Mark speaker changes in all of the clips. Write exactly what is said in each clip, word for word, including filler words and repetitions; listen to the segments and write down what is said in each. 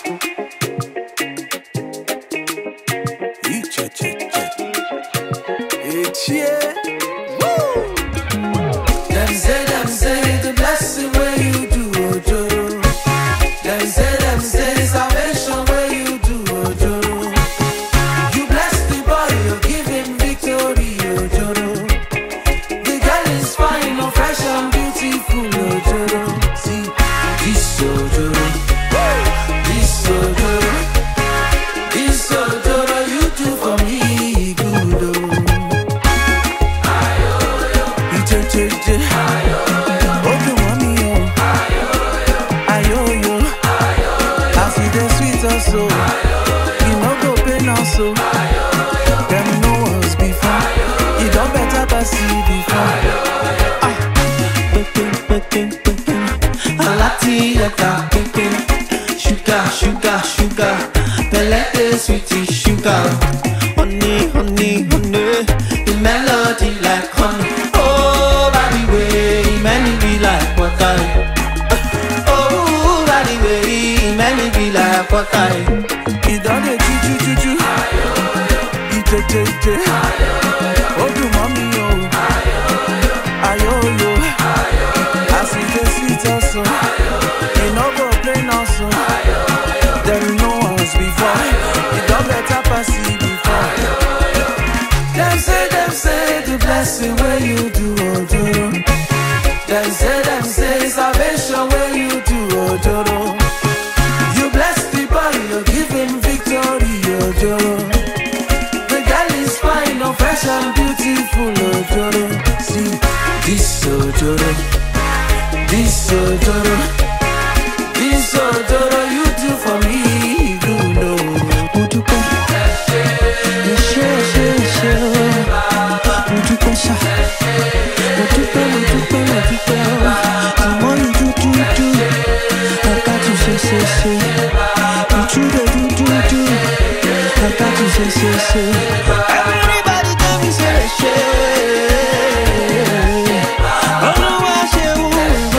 Speaker 1: It's yeah. Woo! Them say, them say, the blessing where you do, Ojoro. Them say, them say, salvation where you do, Ojoro. You bless the boy, you give him victory, Ojoro. The girl is fine, no fresh and beautiful, Ojoro. See, this Ojoro, this Ojoro, this Ojoro, you do for me good, oh. So, you know go pain also. Them know us before. You don't better pass it before. Ah, peking, peking, peking. Alati yaka peking. Sugar, sugar, sugar. Pelete sweetie sugar. Honey, honey, honey. The melody like honey. Oh, by the way, many be like water. Oh, by the way, many be like water. It done a choo choo choo choo. It a che che. Oh, do mommy yo. Ayo yo. I see the sweet also. You know go plain also. Them know us before. You don't better pass it before. Them say, them say the blessing where you do, Ojoro. Them say, them say salvation where you do, Ojoro. You bless the boy, you give him victory, Ojoro. The girl is fine, no fresh and beautiful, Ojoro. See, this Ojoro, this Ojoro, this Ojoro, you do for me, you know. Mutuka, Yeshe, Yeshe, Yeshe, Mutuka, Sha, Mutuka, Mutuka, Mutuka. The more you do, do, do, I got to say, say, say. You do, do, do, do, I got to say, say, say. Everybody tell me, say, say. Oh, no, I say, oh,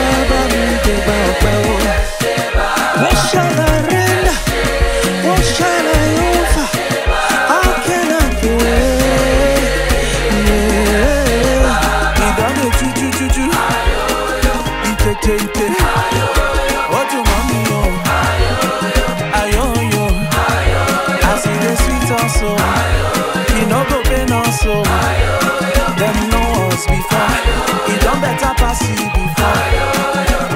Speaker 1: what shall I render? What shall I offer? How can I pray? Yeah. He done it, choo, choo, choo, choo. He take, take, take. What do mommy know? Ayo, yo. I see the sweet also. You know go pain also. Them know us before. You don't better pass it before.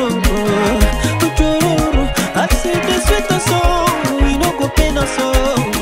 Speaker 2: I see the sweet soul, we no go pain us so.